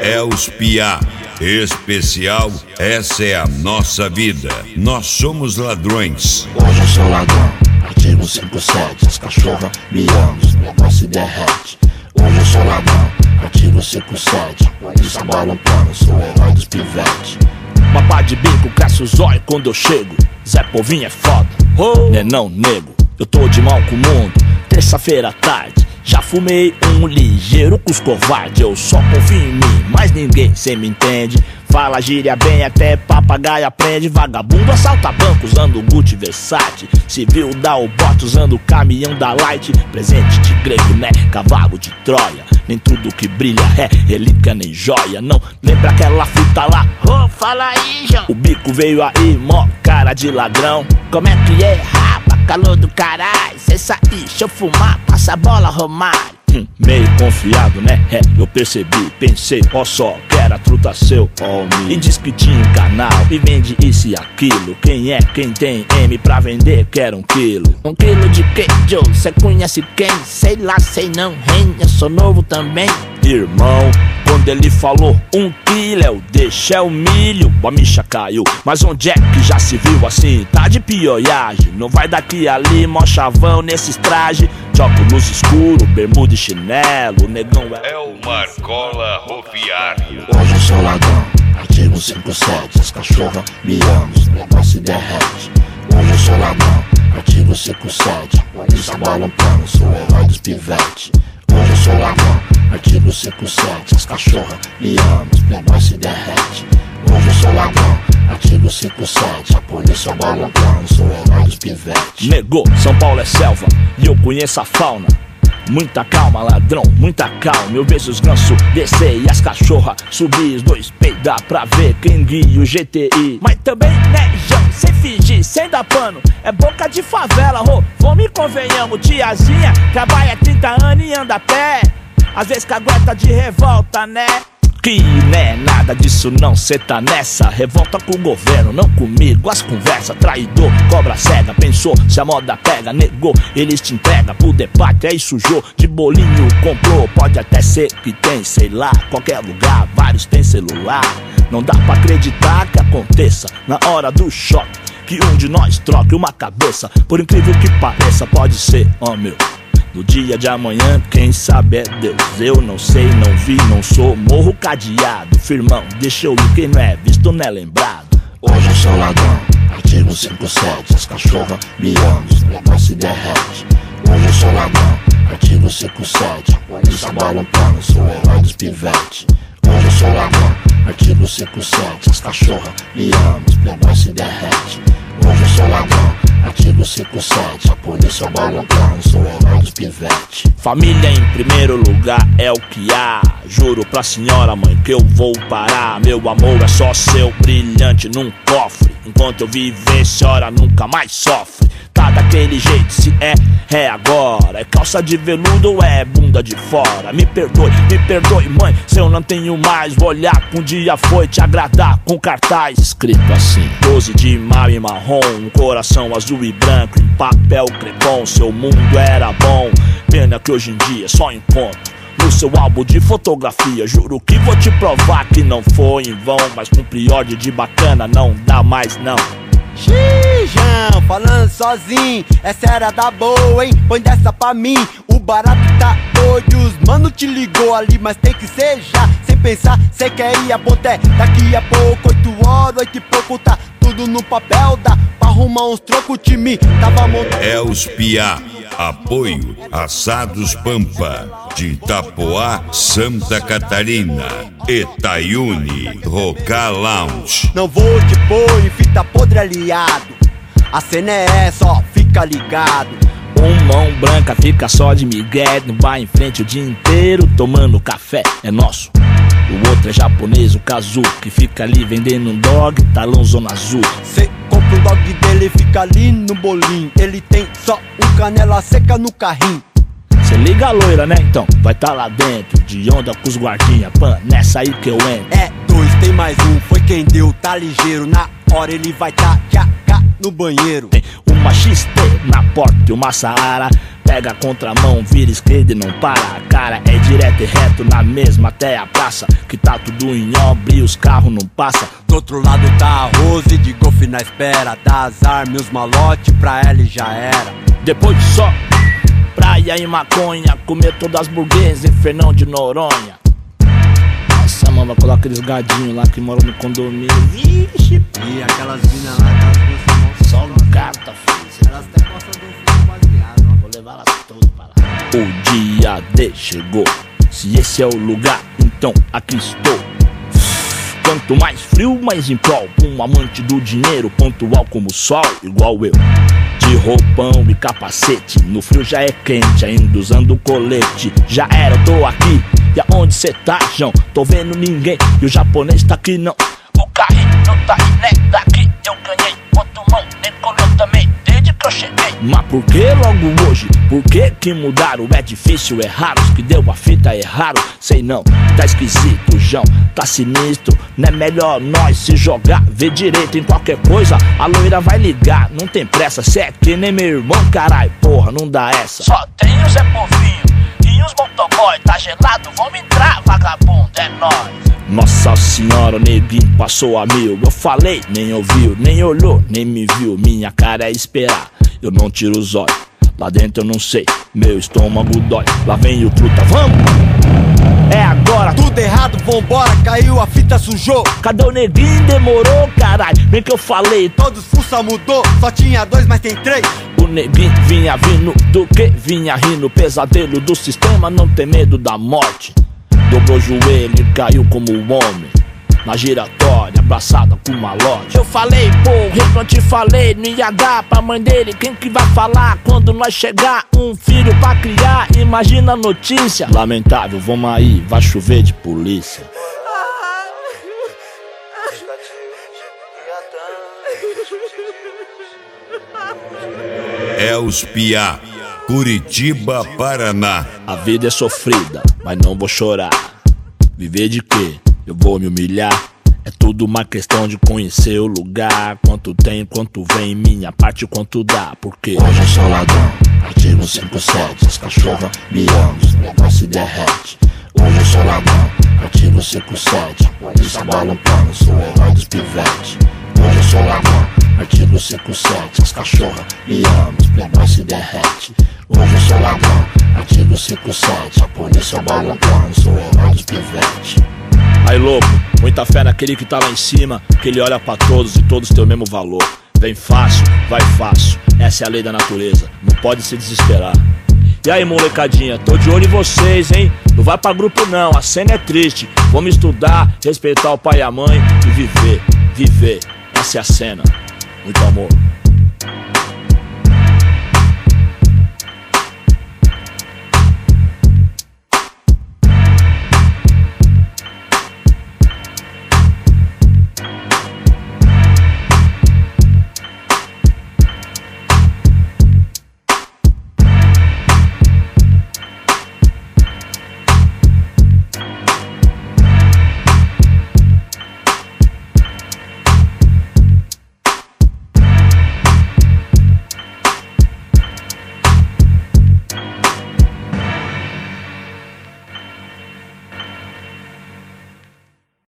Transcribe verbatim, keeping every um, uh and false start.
é os piá. Especial, essa é a nossa vida. Nós somos ladrões. Hoje eu sou ladrão, artigo cinquenta e sete. As cachorras me amam, os negócios se derrete. Hoje eu sou ladrão, artigo cinquenta e sete. Polícia balançando, sou o herói dos pivetes. Mapa de bico, cresce os olhos quando eu chego. Zé Povinho é foda, oh. Né não, nego, eu tô de mal com o mundo. Terça-feira à tarde, já fumei um ligeiro com os covardes. Eu só confio em mim, mas ninguém cê me entende. Fala gíria bem, até papagaio aprende. Vagabundo assalta banco usando Gucci Versace. Civil dá o bote usando o caminhão da Light. Presente de grego, né? Cavalo de Troia. Nem tudo que brilha é relíquia nem joia. Não lembra aquela fita lá? Oh, fala aí, João. O bico veio aí, mó cara de ladrão. Como é que é, rapa? Calor do caralho. Cê sair, deixa eu fumar, passa a bola, Romário. Hum, meio confiado, né? É, eu percebi, pensei, ó só, que era truta seu, ó me. E diz que tinha um canal e vende isso e aquilo. Quem é, quem tem M pra vender, quer um quilo. Um quilo de quê, Joe? Cê conhece quem? Sei lá, sei não, hein? Eu sou novo também. Irmão, quando ele falou um quilo, é o deixa, é o milho. A micha caiu, mas onde é que já se viu assim? Tá de pioiagem, não vai daqui ali, mó chavão nesses trajes. Óculos escuro, bermuda e chinelo, o negão é... É o Marcola Roviário. Hoje eu sou ladrão, artigo cinquenta e sete. As cachorras me amam, os negócios se derrete. Hoje eu sou ladrão, artigo cinquenta e sete. Polícia balançando, sou o herói dos pivetes. Hoje eu sou ladrão, artigo cinquenta e sete. As cachorras me amam, os negócios se derrete. Hoje eu sou ladrão, artigo cinquenta e sete. A polícia balançando, sou o herói dos pivetes. Negou, São Paulo é selva e eu conheço a fauna. Muita calma, ladrão, muita calma. Eu vejo os gansos descer e as cachorras subir. Os dois peidar pra ver quem guia o G T I. Mas também, né, João, sem fingir, sem dar pano. É boca de favela, ô, vamos e convenhamos. Tiazinha, trabalha trinta anos e anda a pé. Às vezes cagueta de revolta, né? Que né, nada disso não, cê tá nessa. Revolta com o governo, não comigo. As conversas, traidor, cobra cega. Pensou, se a moda pega, negou. Eles te entregam pro debate, aí sujou. De bolinho comprou, pode até ser que tem, sei lá. Qualquer lugar, vários tem celular. Não dá pra acreditar que aconteça na hora do choque, que um de nós troque uma cabeça. Por incrível que pareça, pode ser, ó meu. No dia de amanhã, quem sabe é Deus. Eu não sei, não vi, não sou. Morro cadeado, firmão, deixa eu ir. Quem não é visto não é lembrado. Hoje eu sou ladrão, artigo cinquenta e sete. As cachorras me amam, os negócios se derrete. Hoje eu sou ladrão, artigo cinquenta e sete. Polícia balançando, sou o herói dos pivetes. Hoje eu sou ladrão, artigo cinquenta e sete. As cachorras me amam, os negócios se derrete. Hoje eu sou ladrão, artigo cinquenta e sete. A polícia balançando, sou o herói dos pivetes. Família em primeiro lugar é o que há. Juro pra senhora mãe que eu vou parar. Meu amor é só seu, brilhante num cofre. Enquanto eu viver, senhora nunca mais sofre. Tá daquele jeito, se é, é agora. É calça de veludo ou é bunda de fora? Me perdoe, me perdoe mãe, se eu não tenho mais. Vou olhar que um dia foi te agradar com cartaz escrito assim: doze de maio e marrom, um coração azul e branco em papel crepom. Seu mundo era bom, pena que hoje em dia só encontro no seu álbum de fotografia. Juro que vou te provar que não foi em vão, mas com priorde de bacana não dá mais não. Xijão, falando sozinho, essa era da boa, hein? Põe dessa pra mim, o barato tá doido. Os mano te ligou ali, mas tem que ser já. Sem pensar, cê quer ir a ponté. Daqui a pouco, oito horas, oito e pouco, tá tudo no papel. Dá pra arrumar uns trocos, o time tava montando. É os piá. Apoio Assados Pampa, de Itapoá, Santa Catarina. Itaiune, Roca Lounge. Não vou te pôr em fita podre, aliado. A cena é essa, ó, fica ligado. Um mão branca fica só de migué no bar em frente o dia inteiro tomando café, é nosso. O outro é japonês, o Kazu, que fica ali vendendo um dog, talão zona azul. Cê compra o dog dele, fica ali no bolinho. Ele tem só um canela seca no carrinho. Cê liga a loira, né? Então vai tá lá dentro, de onda com os guardinha, pan, nessa aí que eu entro. É dois, tem mais um, foi quem deu, tá ligeiro. Na hora ele vai tá já cá no banheiro. Tem uma X T na porta e uma Saara Pega a contramão, vira esquerda e não para. A cara é direto e reto na mesma até a praça, que tá tudo em obra e os carros não passam. Do outro lado tá a Rose de golfe na espera, dá as armas, os malote, pra ela e já era. Depois de só praia e maconha, comer todas as burguesas em Fernão de Noronha. Nossa, mano, vai colocar aqueles gadinhos lá que moram no condomínio. Vixe, e aquelas minas lá, aquelas duas só no gata, filho. Elas até gostam do filho baseado, ó. Vou levar elas todas para lá. O dia D chegou. Se esse é o lugar, então aqui estou. Quanto mais frio, mais em prol. Um amante do dinheiro, pontual como o sol, igual eu. De roupão e capacete, no frio já é quente, ainda usando colete. Já era, eu tô aqui. E aonde cê tá, João? Tô vendo ninguém. E o japonês tá aqui não. O carrinho não tá aí, né? Daqui eu ganhei. Quanto mão, nem colou também, desde que eu cheguei. Mas por que logo hoje? Por que que mudaram? É difícil, é raro. Os que deu a fita erraram. Sei não, tá esquisito, João. Tá sinistro, não é melhor nós se jogar. Vê direito em qualquer coisa, a loira vai ligar. Não tem pressa, cê é que nem meu irmão, carai. Porra, não dá essa. Só tem o Zé Povinho e os motoboy. Tá gelado, vamos entrar, vagabundo, é nóis. Nossa senhora, o neguinho passou a mil. Eu falei, nem ouviu, nem olhou, nem me viu. Minha cara é esperar, eu não tiro os olhos. Lá dentro eu não sei, meu estômago dói. Lá vem o truta, vamos! É agora, tudo errado, vambora, caiu, a fita sujou. Cadê o neguinho? Demorou, caralho. Bem que eu falei, todos fuça mudou, só tinha dois, mas tem três. O neguinho vinha vindo do que? Vinha rindo, pesadelo do sistema, não tem medo da morte. Dobrou o joelho e caiu como um homem na giratória, abraçada com malote. Eu falei, porra, não te falei, não ia dar pra mãe dele. Quem que vai falar quando nós chegar? Um filho pra criar, imagina a notícia. Lamentável, vamos aí, vai chover de polícia. É os Piá, Curitiba, Paraná. A vida é sofrida, mas não vou chorar. Viver de quê? Eu vou me humilhar. É tudo uma questão de conhecer o lugar. Quanto tem, quanto vem, minha parte, quanto dá. Porque hoje eu sou ladrão, artigo cinquenta e sete. As cachorras me amam, os negócios se derrete. Hoje eu sou ladrão, artigo cinquenta e sete. Polícia balançando, sou o herói dos pivetes. Hoje eu sou ladrão, artigo cinquenta e sete. As cachorras me amam, os playboys se derrete. Hoje eu sou ladrão, artigo cinquenta e sete. A polícia balançando, sou o herói dos pivetes. Aí louco, muita fé naquele que tá lá em cima, que ele olha pra todos e todos têm o mesmo valor. Vem fácil, vai fácil, essa é a lei da natureza, não pode se desesperar. E aí molecadinha, tô de olho em vocês, hein? Não vai pra grupo não, a cena é triste. Vamos estudar, respeitar o pai e a mãe e viver, viver, essa é a cena. Muito amor.